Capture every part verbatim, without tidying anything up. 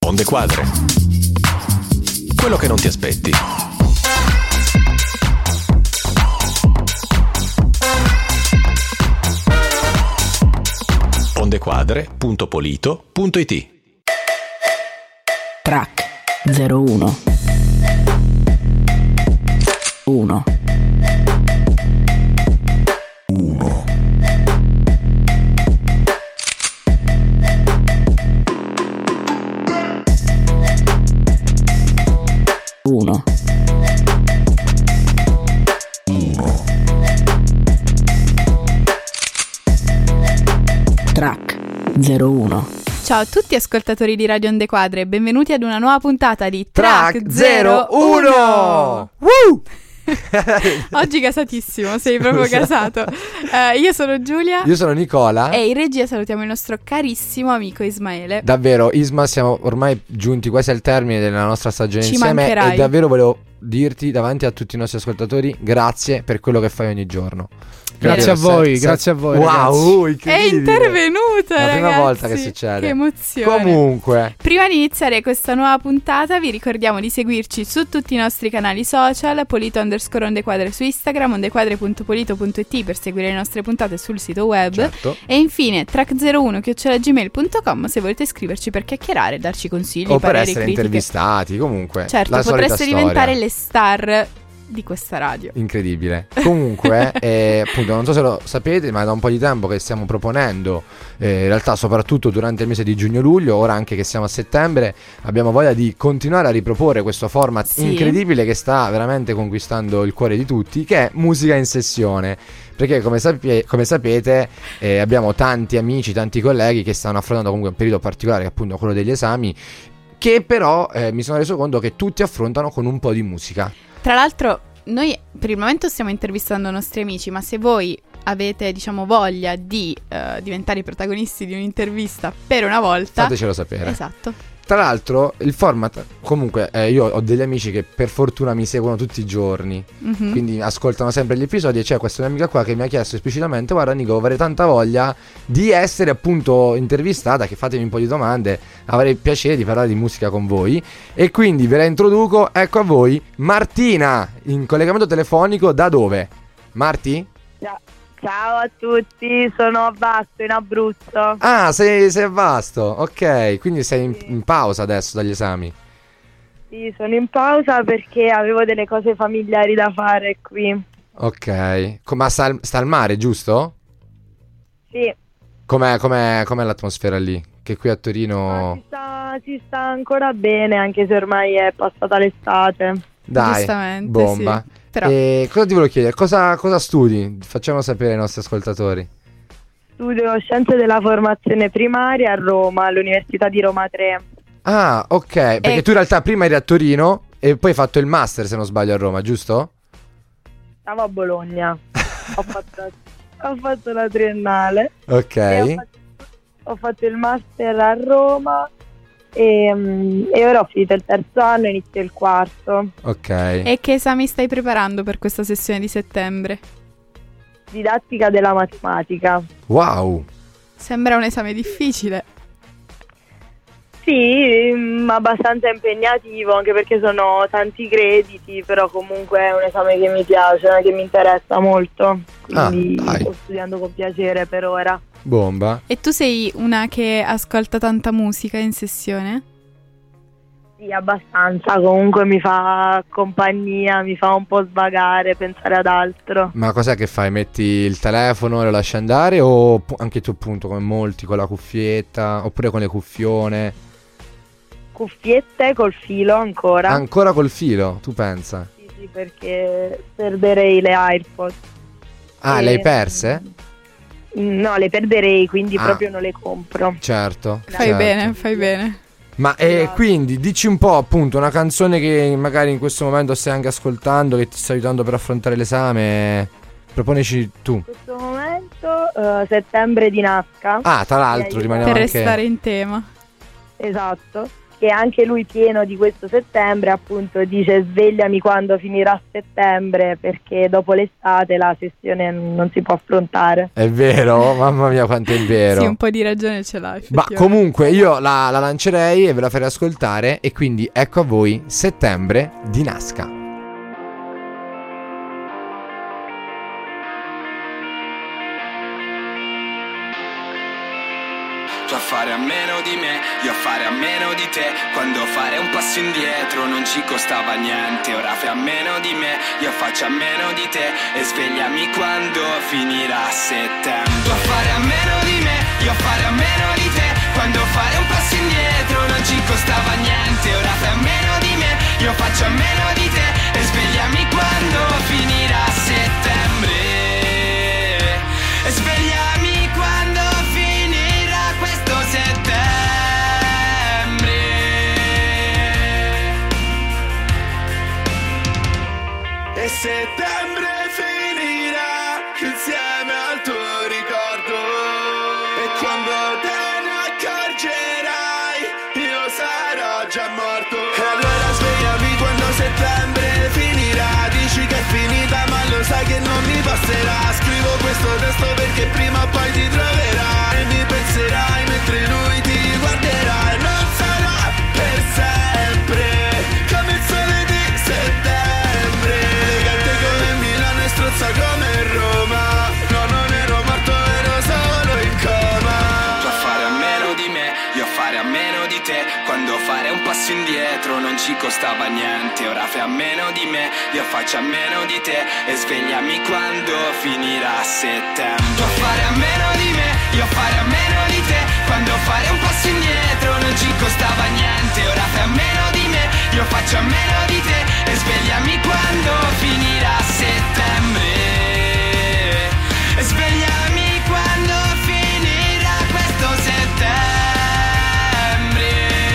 Onde Quadre. Quello che non ti aspetti. ondequadre punto polito punto it. Track zero uno uno uno uno Track zero uno. Ciao a tutti ascoltatori di Radio Onde Quadre e benvenuti ad una nuova puntata di Track, Track zero uno. Woo! Oggi gasatissimo, sei proprio gasato. Uh, io sono Giulia. Io sono Nicola. E in regia salutiamo il nostro carissimo amico Ismaele. Davvero, Isma, siamo ormai giunti quasi al termine della nostra stagione Ci insieme. mancherai. E davvero volevo dirti davanti a tutti i nostri ascoltatori grazie per quello che fai ogni giorno. Grazie a Davvero, voi, se- grazie a voi. Wow, ragazzi. È incredibile. intervenuta, È la prima ragazzi. volta che succede. Che emozione. Comunque, Prima di iniziare questa nuova puntata vi ricordiamo di seguirci su tutti i nostri canali social, Polito underscore Ondequadre su Instagram, ondequadre punto polito punto it per seguire le nostre puntate sul sito web certo. e infine track zero uno chiocciola gmail punto com se volete scriverci per chiacchierare, darci consigli, O per pareri, essere critiche. intervistati, comunque. Certo, la solita potreste storia. diventare le star di questa radio. Incredibile. Comunque, eh, appunto, non so se lo sapete, ma è da un po' di tempo che stiamo proponendo, eh, in realtà soprattutto durante il mese di giugno-luglio, ora anche che siamo a settembre, abbiamo voglia di continuare a riproporre questo format Sì. incredibile che sta veramente conquistando il cuore di tutti, che è Musica in Sessione. Perché come, sapie- come sapete eh, abbiamo tanti amici, tanti colleghi che stanno affrontando comunque un periodo particolare, che è appunto quello degli esami, che però eh, mi sono reso conto che tutti affrontano con un po' di musica. Tra l'altro noi per il momento stiamo intervistando i nostri amici, ma se voi avete diciamo voglia di eh, diventare i protagonisti di un'intervista per una volta, Fatecelo sapere. esatto. Tra l'altro il format, comunque eh, io ho degli amici che per fortuna mi seguono tutti i giorni, Mhm. quindi ascoltano sempre gli episodi, e c'è questa mia amica qua che mi ha chiesto esplicitamente: guarda Nico, avrei tanta voglia di essere appunto intervistata, che fatemi un po' di domande, avrei piacere di parlare di musica con voi, e quindi ve la introduco, ecco a voi Martina, in collegamento telefonico da dove? Marti? Ciao a tutti, sono a Vasto in Abruzzo. Ah, sei, sei a Vasto, ok, quindi sei in, in pausa adesso dagli esami. Sì, sono in pausa perché avevo delle cose familiari da fare qui. Ok, Co- ma sta al, sta al mare, giusto? Sì, Com'è, com'è, com'è l'atmosfera lì? Che qui a ma Torino... si sta, si sta ancora bene, anche se ormai è passata l'estate. Dai, Giustamente, bomba. sì. Però E cosa ti volevo chiedere? Cosa, cosa studi? Facciamo sapere ai nostri ascoltatori. Studio Scienze della Formazione Primaria a Roma, all'Università di Roma tre. Ah, ok, perché E- tu in realtà prima eri a Torino e poi hai fatto il master, se non sbaglio, a Roma, giusto? Stavo a Bologna. ho, fatto, ho fatto la triennale. E ho, Ok, fatto, ho fatto il master a Roma e, mm, e ora ho finito il terzo anno e inizio il quarto. ok. e che esami stai preparando per questa sessione di settembre? Didattica della matematica. Wow, Sembra un esame difficile. Sì, mm, abbastanza impegnativo, anche perché sono tanti crediti, però comunque è un esame che mi piace, che mi interessa molto, quindi Ah, dai. sto studiando con piacere per ora. bomba. E tu sei una che ascolta tanta musica in sessione? Sì, abbastanza, comunque mi fa compagnia, mi fa un po' svagare, pensare ad altro. Ma cos'è che fai? Metti il telefono e lo lasci andare, o pu- anche tu appunto come molti con la cuffietta oppure con le cuffione? Cuffiette col filo ancora. Ancora col filo, tu pensa? Sì, sì, perché perderei le AirPods. Ah, E- le hai perse? No, le perderei, quindi Ah. proprio non le compro. Certo. Fai certo. bene, fai bene. Ma eh, Esatto. quindi dici un po' appunto una canzone che magari in questo momento stai anche ascoltando, che ti sta aiutando per affrontare l'esame. Proponeci tu. In questo momento eh, Settembre di Nazca. Ah, tra l'altro Mi rimaniamo Per anche... restare in tema. Esatto, che perché anche lui, pieno di questo settembre, appunto dice svegliami quando finirà settembre, perché dopo l'estate la sessione non si può affrontare. È vero? Mamma mia quanto è vero. Sì, un po' di ragione ce l'ha. Ma effettivamente. comunque io la, la lancerei e ve la farei ascoltare, e quindi ecco a voi Settembre di Nasca. Tu a fare a meno di me, io a fare a meno di te. Quando fare un passo indietro non ci costava niente. Ora fai a meno di me, io faccio a meno di te. E svegliami quando finirà settembre. Tu a fare a meno di me, io a fare a meno di te. Quando fare un passo indietro non ci costava niente. Ora fai a meno di me, io faccio a meno di te. E svegliami quando finirà settembre. E svegliami quando finirà questo settembre. E settembre finirà insieme al tuo ricordo. E quando te ne accorgerai io sarò già morto. E allora svegliami quando settembre finirà. Dici che è finita ma lo sai che non mi passerà. Scrivo questo testo perché prima o poi ti troverai. E mi penserai mentre lui ti guarderà. E non sarà per sempre come il sole di settembre. Elegante come Milano e strozza come Roma. No, non ero morto, ero solo in coma. Tu a fare a meno di me, io a fare a meno di te. Quando fare un passo indietro non ci costava niente. Ora fai a meno di me, io faccio a meno di te. E svegliami quando finirà settembre. Tu a fare a meno di me, io a fare a meno di te. Quando fare un passo indietro non ci costava niente. Ora fai a meno di me, io faccio a meno di te. E svegliami quando finirà settembre. E svegliami quando finirà questo settembre.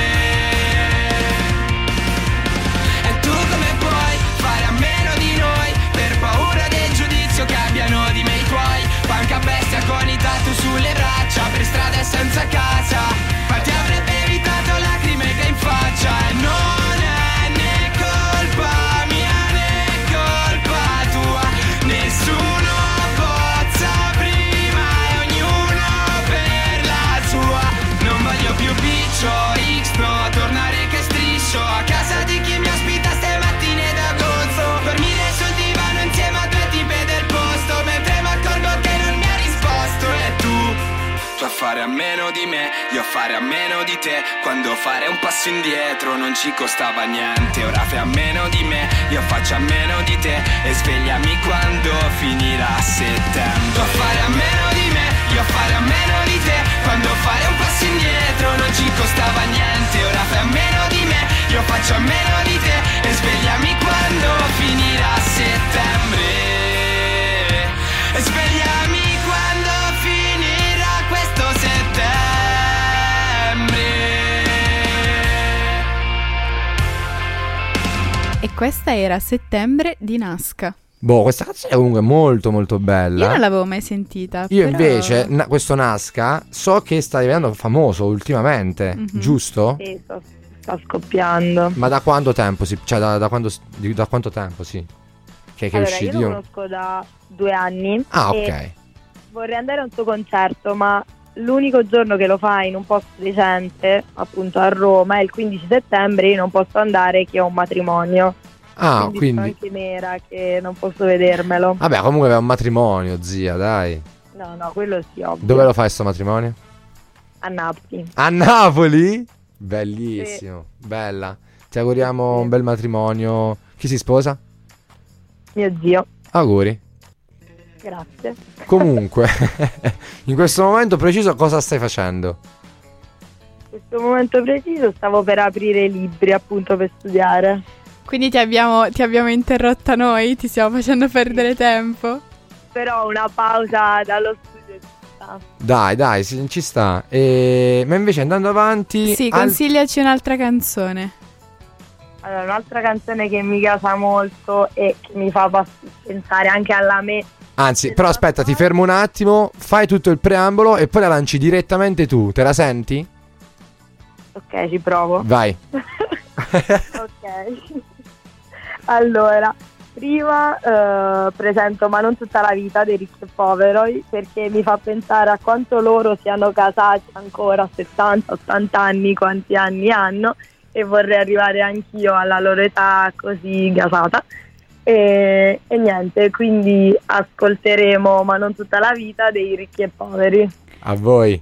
E tu come puoi fare a meno di noi per paura del giudizio che abbiano di me i tuoi? Panca bestia con i tatu sulle braccia, per strada e senza casa, ma ti avrebbe evitato lacrime che in faccia. E non è né colpa mia né colpa tua, nessuno pozza prima e ognuno per la sua. Non voglio più piccio, X no, tornare che striscio a casa di chi mi ospita ste mattine d'agosto. Dormire sul divano insieme a due tipe del posto, mentre mi accorgo che non mi ha risposto. E tu, tu a fare a meno di me, io a fare a meno di te. Quando fare un passo indietro non ci costava niente. Ora fai a meno di me, io faccio a meno di te. E svegliami quando finirà settembre. Tu a fare a meno di me, io a fare a meno di te. Quando fare un passo indietro non ci costava niente. Ora fai a meno di me, io faccio a meno di te. E svegliami quando finirà settembre. E svegliami quando finirà questo settembre. E questa era Settembre di Nasca. Boh, questa canzone è comunque molto molto bella. Io non l'avevo mai sentita. Io però- invece, na- questo Nasca, so che sta diventando famoso ultimamente, Mhm. giusto? Sì, sto- sta scoppiando. Ma da quanto tempo si, cioè da, da, quando, di- da quanto tempo sì? Che, che Allora, è uscito? io lo conosco da due anni. Ah, e ok. vorrei andare a un suo concerto, ma l'unico giorno che lo fa in un posto decente, appunto a Roma, è il quindici settembre. Io non posso andare, che ho un matrimonio. Ah, quindi, quindi sono anche nera che non posso vedermelo. vabbè, comunque è un matrimonio, zia, dai. No, no, quello sì, ovvio. Dove lo fai sto matrimonio? A Napoli. A Napoli? Bellissimo, bella. Ti auguriamo Sì. un bel matrimonio. Chi si sposa? Mio zio. Auguri. Grazie. Comunque, in questo momento preciso cosa stai facendo? In questo momento preciso stavo per aprire i libri, appunto, per studiare. Quindi ti abbiamo, ti abbiamo interrotta noi? Ti stiamo facendo perdere tempo? Però una pausa dallo studio ci sta. Dai, dai, si- ci sta. E... Ma invece andando avanti... Sì, al- consigliaci un'altra canzone. Allora, un'altra canzone che mi piace molto e che mi fa pass- pensare anche alla me. Anzi, però aspetta, ti fermo un attimo, fai tutto il preambolo e poi la lanci direttamente tu. Te la senti? Ok, ci provo. Vai. Ok. Allora, prima eh, presento Ma non tutta la vita dei Ricchi e Poveri, perché mi fa pensare a quanto loro siano casati ancora a settanta ottanta anni, quanti anni hanno, e vorrei arrivare anch'io alla loro età così gasata. E, e niente, quindi ascolteremo Ma non tutta la vita dei Ricchi e Poveri. A voi.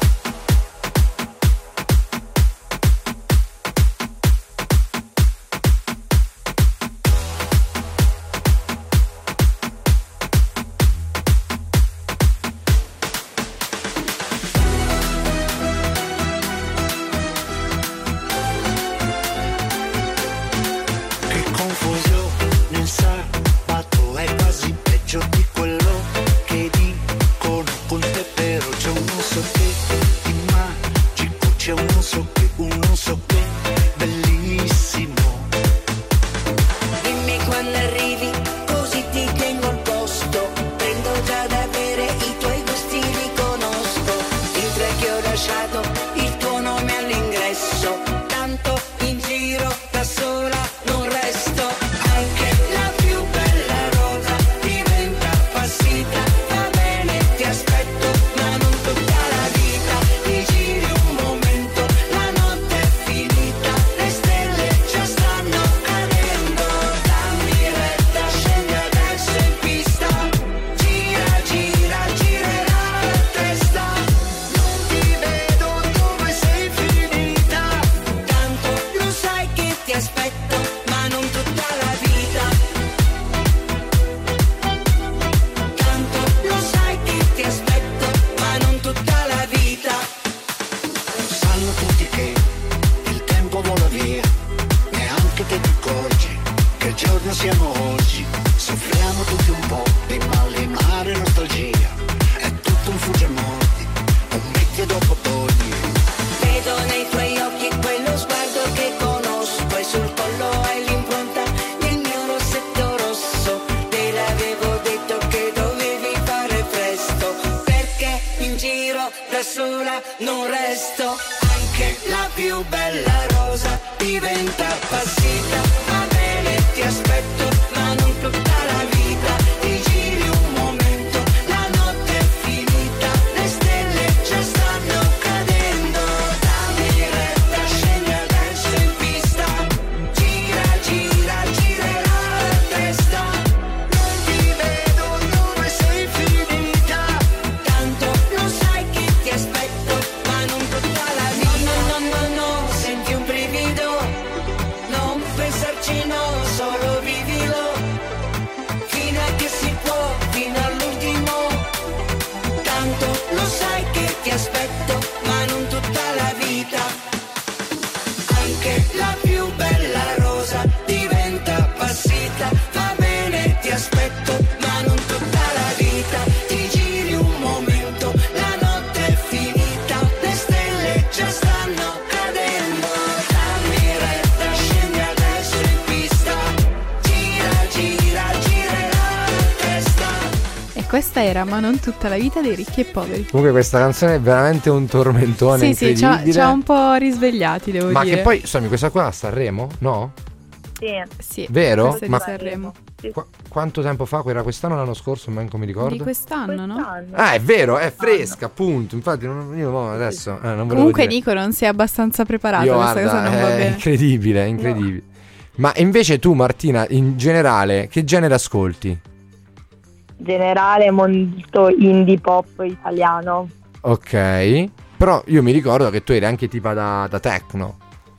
Questa era Ma non tutta la vita dei Ricchi e Poveri. Comunque questa canzone è veramente un tormentone sì, incredibile. Sì, ci ha un po' risvegliati, devo Ma dire. Ma che poi, insomma, questa qua a Sanremo? No? Sì. Sì. Vero? Ma di Sanremo. Sì. Qu- quanto tempo fa? Era quest'anno o l'anno scorso? Manco mi ricordo. Di quest'anno, quest'anno. no? Ah, è vero, è fresca, appunto. Infatti non, io no, adesso eh, non volevo Comunque dire. Nico non sei abbastanza preparato, Io, questa guarda, cosa non va è bene. incredibile, è incredibile. No. Ma invece tu, Martina, in generale, che genere ascolti? Generale molto indie pop italiano. Ok. Però io mi ricordo che tu eri anche tipa da, da techno.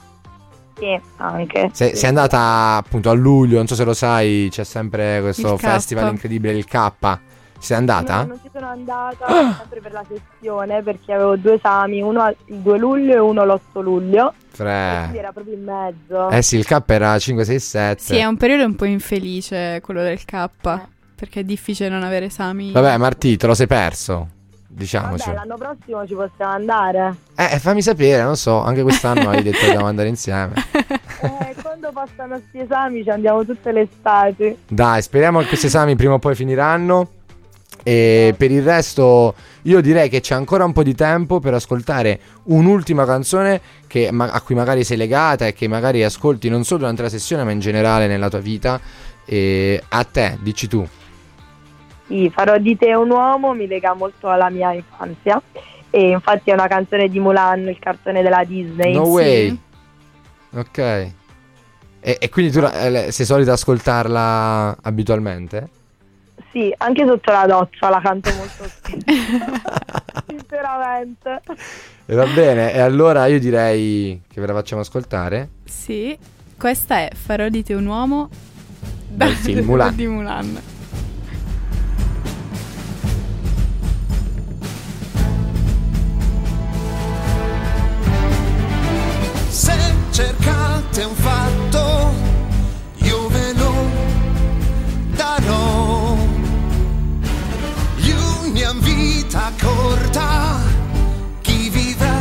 Sì, anche. Sei, sì. sei andata appunto a luglio, non so se lo sai, c'è sempre questo Il K. festival incredibile, il K. Sei andata? No, non ci sono andata, ah! sempre per la sessione, perché avevo due esami, uno il due luglio e uno l'otto luglio. Tre. Quindi era proprio in mezzo. Eh sì, il K era cinque sei sette. Sì, è un periodo un po' infelice quello del K, perché è difficile non avere esami. Vabbè, Martì, te lo sei perso. Diciamoci. Vabbè, l'anno prossimo ci possiamo andare. Eh, fammi sapere, non so, anche quest'anno hai detto che dobbiamo andare insieme. Eh, quando passano questi esami ci andiamo tutte le estati. Dai, speriamo che questi esami prima o poi finiranno. E per il resto io direi che c'è ancora un po' di tempo per ascoltare un'ultima canzone che, ma, a cui magari sei legata e che magari ascolti non solo durante la sessione ma in generale nella tua vita. E a te, dici tu. Sì, Farò di te un uomo mi lega molto alla mia infanzia e infatti è una canzone di Mulan, il cartone della Disney. No Sì. way. Ok. E, e quindi tu eh, sei solita ascoltarla abitualmente? Sì, anche sotto la doccia la canto molto spesso. Sinceramente. E va bene, e allora io direi che ve la facciamo ascoltare Sì, questa è Farò di te un uomo dal film Mulan. di Mulan. Se cercate un fatto, io ve lo darò. Gli uni han vita corta, chi vivrà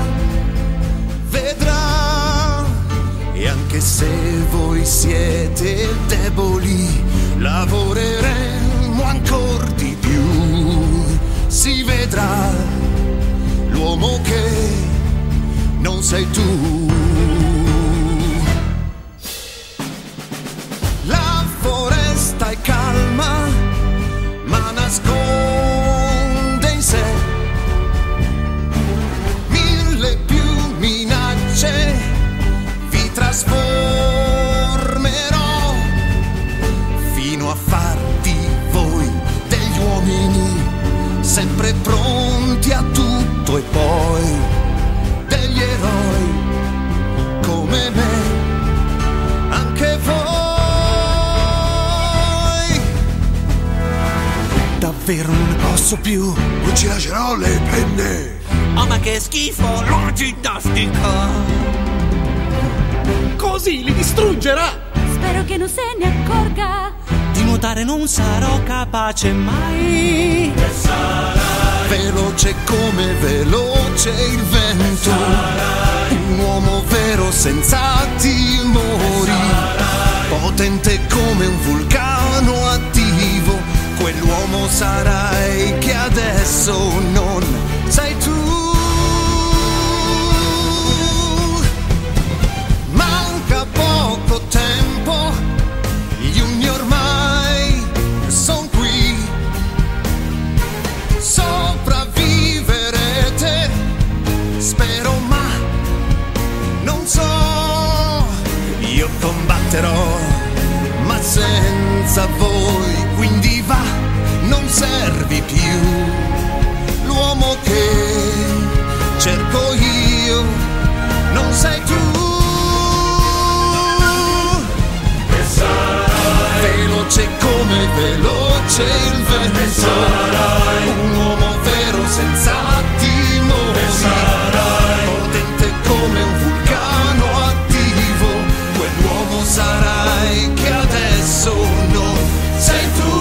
vedrà. E anche se voi siete deboli, lavoreremo ancora di più. Si vedrà l'uomo che non sei tu. La foresta è calma, ma nasconde in sé mille più minacce. Vi trasformerò fino a far di voi degli uomini sempre pronti a tutto e poi degli eroi come me, anche voi. Davvero non ne posso più, non ci lascerò le penne. Oh ma che schifo, la ginnastica! Così li distruggerà! Spero che non se ne accorga. Di nuotare non sarò capace mai. E sarai veloce come veloce il vento, un uomo vero senza timori, potente come un vulcano attivo. Quell'uomo sarai che adesso non sei tu. Manca poco tempo, gli uni ormai son qui. Sopravviverete, spero, ma non so. Io combatterò, ma senza voi, quindi va, non servi più. L'uomo che cerco io non sei tu. E sarai veloce come veloce il vento, e sarai un uomo vero senza timori, e sarai potente come un vulcano attivo. Quell'uomo sarai che adesso non sei tu.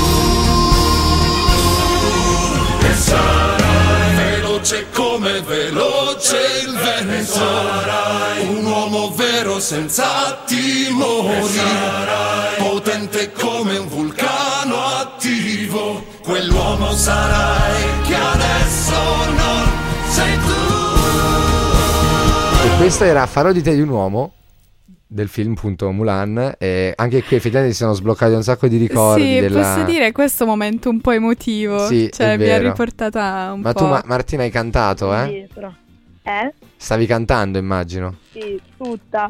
E sarai veloce come veloce il vento, e sarai un uomo vero senza timori, potente come un vulcano attivo. Quell'uomo sarai che adesso non sei tu. E questa era Farò di te di un uomo del film appunto Mulan, e anche qui effettivamente si sono sbloccati un sacco di ricordi. Sì, della... posso dire questo momento un po' emotivo, Sì, cioè è mi ha vero. riportata un Ma po'. tu Ma- Martina hai cantato, eh? Dietro. Eh? Stavi cantando, immagino. Sì, tutta.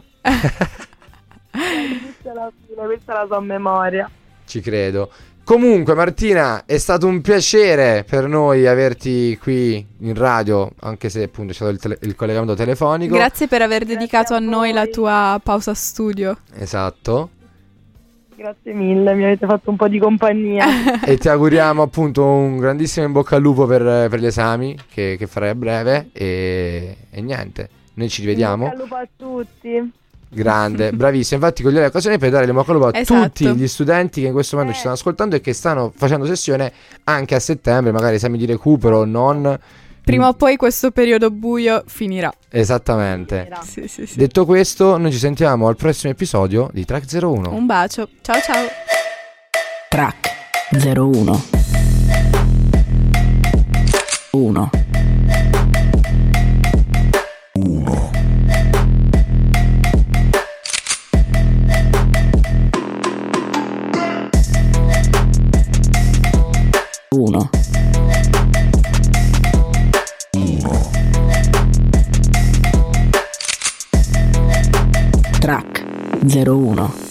Questa la fine, questa la so a memoria. Ci credo. Comunque Martina, è stato un piacere per noi averti qui in radio, anche se appunto c'è stato il, tele- il collegamento telefonico. Grazie per aver Grazie dedicato a, a noi la voi. tua pausa studio. Esatto. Grazie mille, mi avete fatto un po' di compagnia. E ti auguriamo appunto un grandissimo in bocca al lupo per, per gli esami che, che farai a breve. E, e niente, noi ci rivediamo. In bocca al lupo a tutti. Grande, bravissimo. Infatti cogliere l'occasione per dare le bocca al lupo a Esatto. tutti gli studenti che in questo momento Eh. ci stanno ascoltando e che stanno facendo sessione anche a settembre, magari esami di recupero o non. Prima o poi questo periodo buio finirà. Esattamente. Era. Sì, sì, sì. Detto questo, noi ci sentiamo al prossimo episodio di Track zero uno. Un bacio. Ciao ciao. Track zero uno. uno. Uno. Track zero uno.